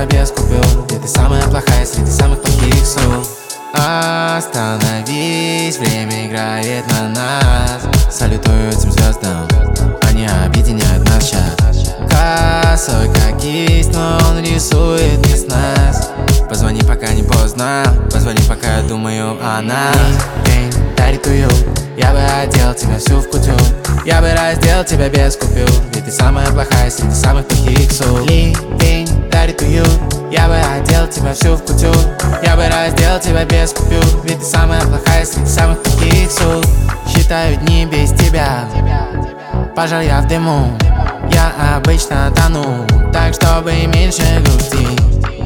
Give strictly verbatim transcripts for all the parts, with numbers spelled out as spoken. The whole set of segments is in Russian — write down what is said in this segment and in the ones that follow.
тебя без купюр, ведь ты самая плохая среди самых плохих сук. Остановись, время играет на нас. Салютую этим звездам, они объединяют нас сейчас. Косой как кисть, но он рисует не с нас. Позвони, пока не поздно, позвони, пока я думаю о нас. День дарит уют, я бы одел тебя всю в кутюр. Я бы раздел тебя без купюр, ведь ты самая плохая среди самых плохих сук. День дарит уют, я бы одел тебя всю в кутюр. Я бы раздел тебя без купюр, ведь ты самая плохая среди самых плохих сук. Считаю дни без тебя, пожар я в дыму. Я обычно тону, так чтобы меньше грустить.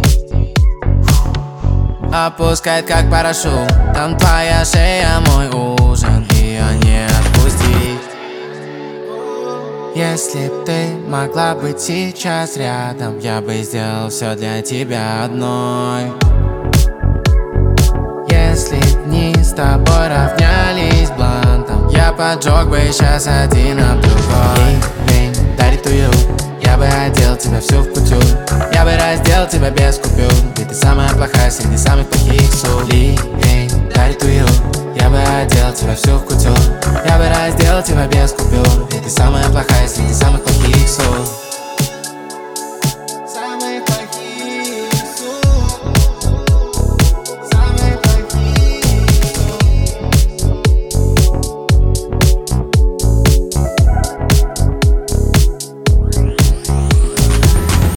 Опускает как парашют, там твоя шея мой ужин, ее не отпустить. Если б ты могла быть сейчас рядом, я бы сделал все для тебя одной. Если дни с тобой равнялись блантом, я поджег бы сейчас один об другой. День дарит уют, я бы одел тебя всю в кутюр. Я бы раздел тебя без купюр, ведь ты самая плохая среди самых плохих сук. День дарит уют, я бы одел тебя всю в кутюр. Я бы раздел тебя без купюр, ведь ты самая плохая среди самых плохих сук.